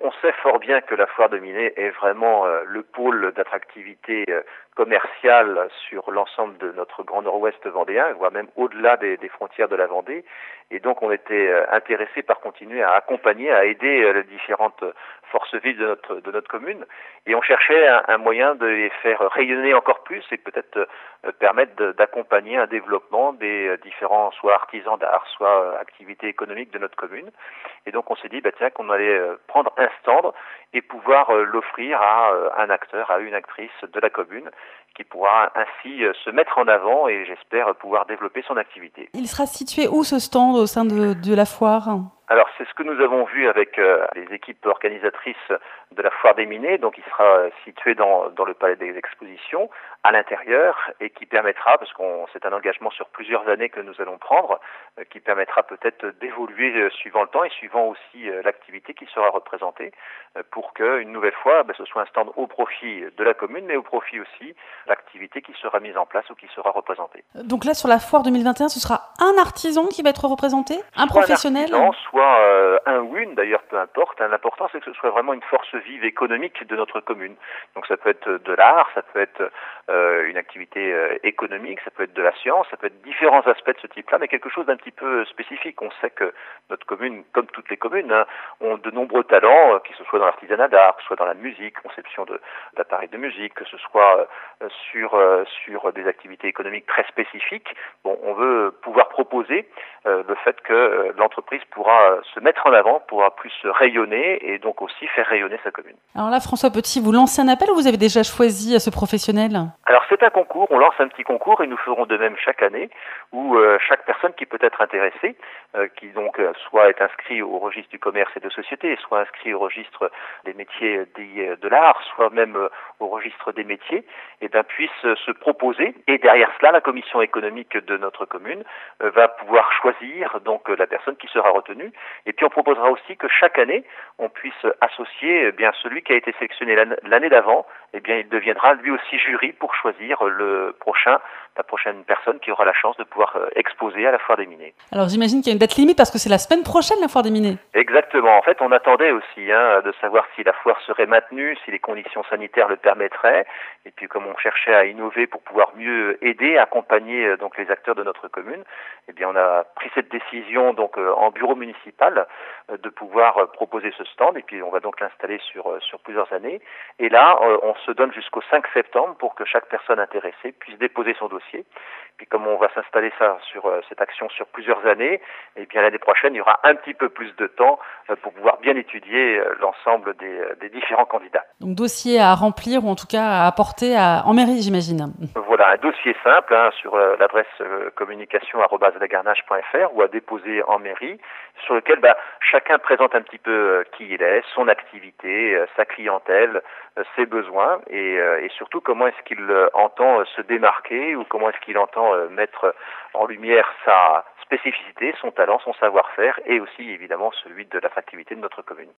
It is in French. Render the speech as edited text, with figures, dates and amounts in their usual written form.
On sait fort bien que la foire de Minet est vraiment le pôle d'attractivité commerciale sur l'ensemble de notre grand nord-ouest vendéen, voire même au-delà des frontières de la Vendée. Et donc on était intéressé par continuer à accompagner, à aider les différentes forces vives de notre commune. Et on cherchait un moyen de les faire rayonner encore plus et peut-être permettre d'accompagner un développement des différents, soit artisans d'art, soit activités économiques de notre commune. Et donc on s'est dit tiens, qu'on allait prendre un stand et pouvoir l'offrir à un acteur, à une actrice de la commune qui pourra ainsi se mettre en avant et j'espère pouvoir développer son activité. Il sera situé où ce stand au sein de la foire ? Alors c'est ce que nous avons vu avec les équipes organisatrices de la foire des Minets, donc il sera situé dans le palais des expositions à l'intérieur et qui permettra, parce qu'on c'est un engagement sur plusieurs années que nous allons prendre, qui permettra peut-être d'évoluer suivant le temps et suivant aussi l'activité qui sera représentée pour qu'une nouvelle fois ce soit un stand au profit de la commune mais au profit aussi de l'activité qui sera mise en place ou qui sera représentée. Donc là sur la foire 2021, ce sera un artisan qui va être représenté ? Un professionnel ? Un artisan, soit un ou une, d'ailleurs, peu importe. L'important, c'est que ce soit vraiment une force vive économique de notre commune. Donc ça peut être de l'art, ça peut être une activité économique, ça peut être de la science, ça peut être différents aspects de ce type-là, mais quelque chose d'un petit peu spécifique. On sait que notre commune, comme toutes les communes, ont de nombreux talents, que ce soit dans l'artisanat d'art, que ce soit dans la musique, conception d'appareils de musique, que ce soit sur des activités économiques très spécifiques. Bon, on veut pouvoir proposer le fait que l'entreprise pourra se mettre en avant, pourra plus rayonner et donc aussi faire rayonner sa commune. Alors là, François Petit, vous lancez un appel ou vous avez déjà choisi ce professionnel ? Alors c'est un concours, on lance un petit concours et nous ferons de même chaque année où chaque personne qui peut être intéressée, qui donc soit est inscrit au registre du commerce et de société, soit inscrit au registre des métiers de l'art, soit même au registre des métiers, puisse se proposer. Et derrière cela, la commission économique de notre commune va pouvoir choisir donc la personne qui sera retenue. Et puis on proposera aussi que chaque année, on puisse associer celui qui a été sélectionné l'année d'avant, il deviendra lui aussi jury pour choisir la prochaine personne qui aura la chance de pouvoir exposer à la foire des Minets. Alors j'imagine qu'il y a une date limite parce que c'est la semaine prochaine la foire des Minets. Exactement. En fait, on attendait aussi de savoir si la foire serait maintenue, si les conditions sanitaires le permettraient. Et puis comme on cherchait à innover pour pouvoir mieux aider, accompagner donc les acteurs de notre commune, on a pris cette décision donc en bureau municipal de pouvoir proposer ce stand. Et puis on va donc l'installer sur plusieurs années. Et là, on se donne jusqu'au 5 septembre pour que chaque personne intéressée puisse déposer son dossier. Puis comme on va s'installer sur cette action sur plusieurs années, l'année prochaine, il y aura un petit peu plus de temps pour pouvoir bien étudier l'ensemble des différents candidats. Donc dossier à remplir ou en tout cas à apporter en mairie, j'imagine. Voilà, un dossier simple sur l'adresse communication@lagarnache.fr ou à déposer en mairie, sur lequel chacun présente un petit peu qui il est, son activité, sa clientèle, ses besoins et surtout comment est-ce qu'il entend se démarquer ou comment est-ce qu'il entend mettre en lumière sa spécificité, son talent, son savoir-faire et aussi évidemment celui de l'attractivité de notre commune.